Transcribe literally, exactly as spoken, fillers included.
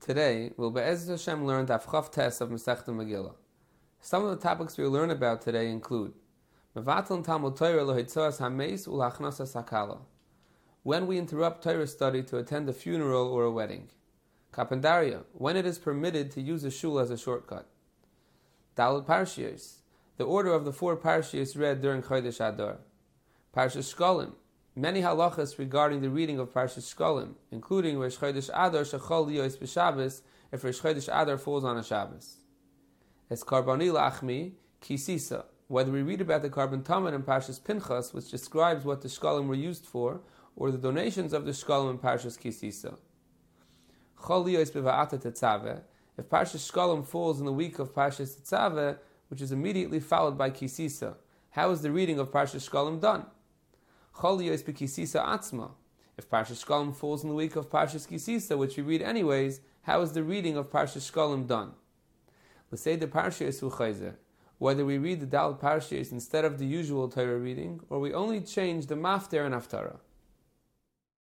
Today, we'll Be'ezras Hashem learn Daf Chav Tes of Masechta Megillah. Some of the topics we'll learn about today include Mevatel Talmud Torah Lohitzos Hameis Ulachnasas Hakala. When we interrupt Torah study to attend a funeral or a wedding. Kapendaria, when it is permitted to use a shul as a shortcut. Daled Parshiyos, the order of the four Parshiyos read during Chodesh Adar. Parshas Shkolim, many halachas regarding the reading of Parshas Shkolim, including Rosh Chodesh Adar shechol liyos b'Shabbos if Rosh Chodesh Adar falls on a Shabbos. Es Karbani Lachmi Kisisa, whether we read about the Karban Tamid in Parshas Pinchas, which describes what the Shkolim were used for, or the donations of the Shkolim in Parshas Kisisa. Chol liyos b'Va'ata Tetzaveh, if Parshas Shkolim falls in the week of Parshas Tetzaveh, which is immediately followed by Kisisa, how is the reading of Parshas Shkolim done? Chol liyos b'Kisisa Atzma, if Parshas Shkolim falls in the week of Parshas Kisisa, which we read anyways, how is the reading of Parshas Shkolim done? Let's say the Parshas Hu Chayzer, whether we read the Dal Parshas instead of the usual Torah reading, or we only change the Mafter and Haftarah.